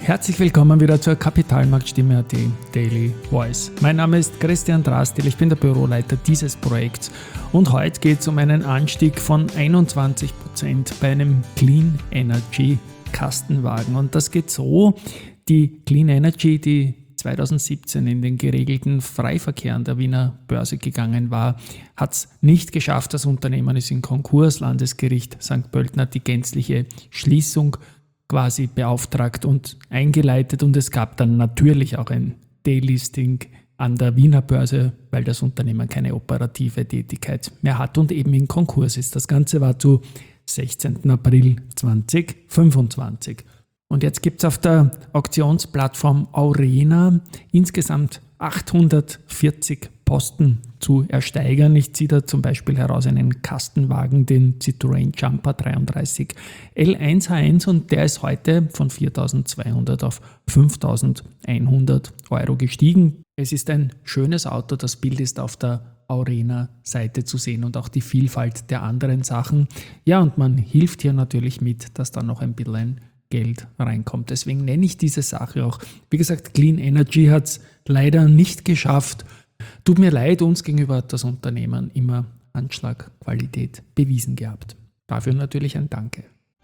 Herzlich willkommen wieder zur Kapitalmarktstimme.at Daily Voice. Mein Name ist Christian Drastil, ich bin der Büroleiter dieses Projekts und heute geht es um einen Anstieg von 21% bei einem Clean Energy Kastenwagen. Und das geht so: die Clean Energy, die 2017 in den geregelten Freiverkehr an der Wiener Börse gegangen war, hat es nicht geschafft. Das Unternehmen ist in Konkurs. Landesgericht St. Pölten hat die gänzliche Schließung quasi beauftragt und eingeleitet, und es gab dann natürlich auch ein Delisting an der Wiener Börse, weil das Unternehmen keine operative Tätigkeit mehr hat und eben in Konkurs ist. Das Ganze war zu 16. April 2025. Und jetzt gibt es auf der Auktionsplattform Aurena insgesamt 840 Posten zu ersteigern. Ich ziehe da zum Beispiel heraus einen Kastenwagen, den Citroën Jumper 33 L1H1, und der ist heute von 4.200 auf 5.100 Euro gestiegen. Es ist ein schönes Auto, das Bild ist auf der Aurena-Seite zu sehen und auch die Vielfalt der anderen Sachen. Ja, und man hilft hier natürlich mit, dass da noch ein bisschen Geld reinkommt. Deswegen nenne ich diese Sache auch. Wie gesagt, Clean Energy hat es leider nicht geschafft. Tut mir leid, uns gegenüber hat das Unternehmen immer Anschlagqualität bewiesen gehabt. Dafür natürlich ein Danke.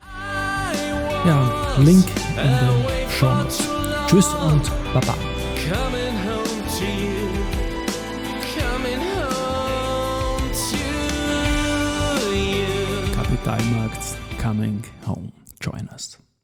Ja, Link in den Shownotes. Tschüss und Baba. Kapitalmarkt coming home. Join us.